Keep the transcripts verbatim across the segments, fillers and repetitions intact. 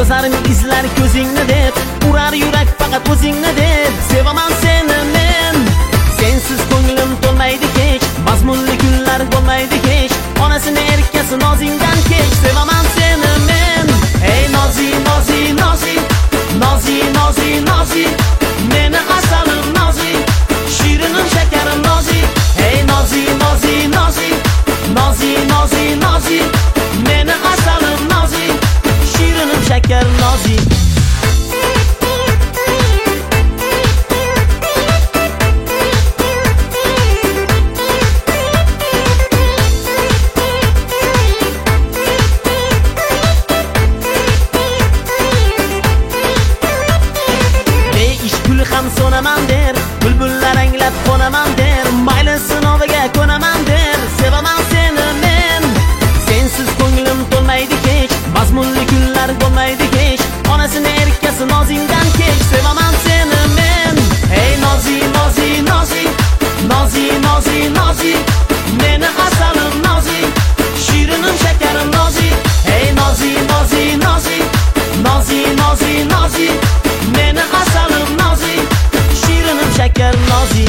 To'zarmi izlar ko'zingni deb, urar yurak faqat o'zingni deb. Sevaman seni men, sensiz ko'nglim to'lmaydi hech, mazmunli kunlar bo'lmaydi hech. Onasini erkasi nozingdan kech. Sevaman seni men, ey nozi nozi nozi, nozi nozi nozi, meni asalim nozi, shirinim shakarim nozi. Ey nozi nozi nozi, nozi nozi nozi, meni asalim nozi, shirinim shakar nozi. Ham so'naman der, bulbullar anglab qo'naman der, mayli sinoviga ko'naman der. Sevaman seni men, sensiz ko'nglim to'lmaydi hech, mazmunli kunlar bo'lmaydi hech. Onasini erkasi nozingdan kech. Sevaman seni men, ey nozi nozi nozi, nozi nozi nozi, meni asalim nozi, shirinim shakarim nozi. Ey nozi nozi nozi, nozi nozi nozi, meni asalim nozi, shirinim shakar nozi.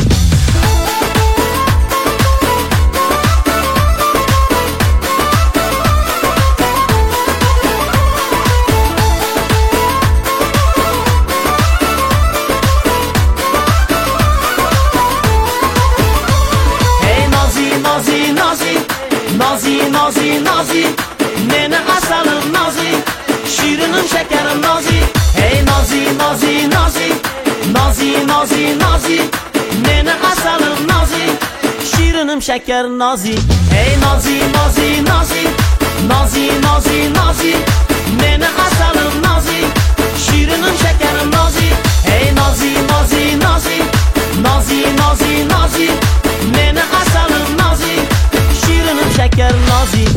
Hey nozi nozi nozi, nozi nozi nozi, meni asalim nozi, shirinim shakarim nozi. Hey nozi nozi nozi, nozi nozi nozi, meni asalim nozi, shirinim shakar nozi. Hey nozi nozi nozi, nozi nozi nozi, meni asalim nozi, shirinim shakarim nozi. Hey nozi nozi nozi, nozi nozi nozi, meni asalim nozi, shirinim shakar nozi.